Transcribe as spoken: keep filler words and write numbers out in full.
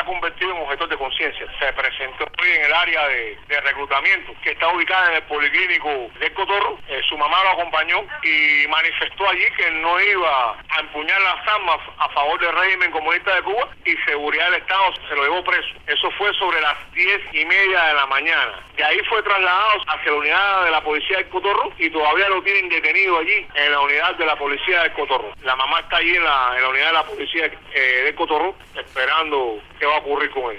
ha convertido en objetor de conciencia. Se presentó hoy en el área de, de reclutamiento, que está ubicada en el policlínico del Cotorro. Eh, su mamá lo acompañó y manifestó allí que no iba a empuñar las armas a favor del régimen comunista de Cuba, y seguridad del Estado se lo llevó preso. Eso fue sobre las diez y media de la mañana. De ahí fue trasladado hacia la unidad de la policía del Cotorro y todavía lo tienen detenido allí en la unidad de la policía del Cotorro. La mamá está allí en la, en la unidad de la policía eh, del Cotorro esperando qué va a ocurrir con él.